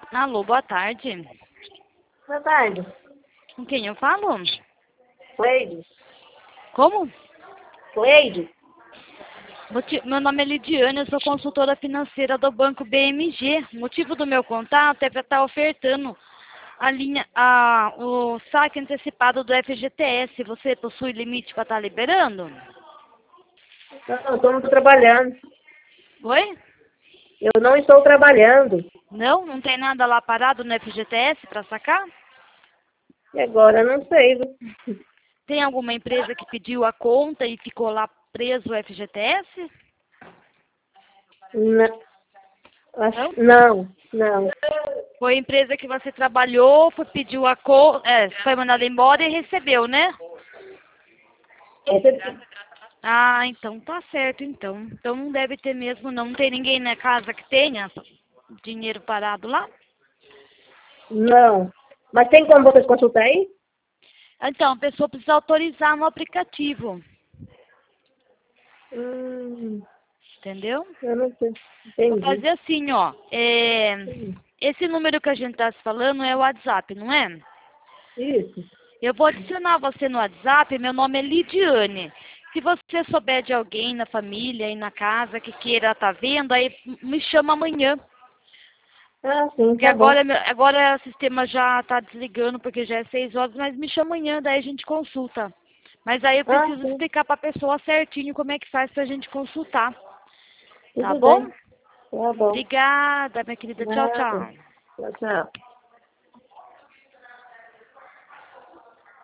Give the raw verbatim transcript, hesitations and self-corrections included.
Alô, boa tarde. Boa tarde. Com quem eu falo? Cleide. Como? Cleide. Moti- Meu nome é Lidiane, eu sou consultora financeira do Banco B M G. O motivo do meu contato é para estar ofertando a linha, a, o saque antecipado do F G T S. Você possui limite para estar liberando? Não, eu não estou trabalhando. Oi? Eu não estou trabalhando. Não? Não tem nada lá parado no F G T S para sacar? E agora? Eu não sei. viu? Tem alguma empresa que pediu a conta e ficou lá preso o F G T S? Não. Não? Acho- Não, não. Foi a empresa que você trabalhou, foi, pediu a conta, é, foi mandada embora e recebeu, né? Esse- Ah, então tá certo, então. Então não deve ter mesmo, não. Não tem ninguém na casa que tenha dinheiro parado lá? Não. Mas tem como vocês consultar aí? Então, a pessoa precisa autorizar no aplicativo, Hum, entendeu? eu não sei. Vou Entendi. fazer assim, ó. É, esse número que a gente tá se falando é o WhatsApp, não é? Isso. Eu vou adicionar você no WhatsApp, meu nome é Lidiane. Se você souber de alguém na família e na casa que queira estar vendo, aí me chama amanhã. Ah, sim, Porque tá bom. agora, agora o sistema já está desligando, porque já é seis horas, mas me chama amanhã, daí a gente consulta. Mas aí eu Ah, preciso sim. explicar para a pessoa certinho como é que faz para a gente consultar. Tá Tudo bom? bem. Tá bom. Obrigada, minha querida. Tchau, Nada. tchau. Tchau, tchau.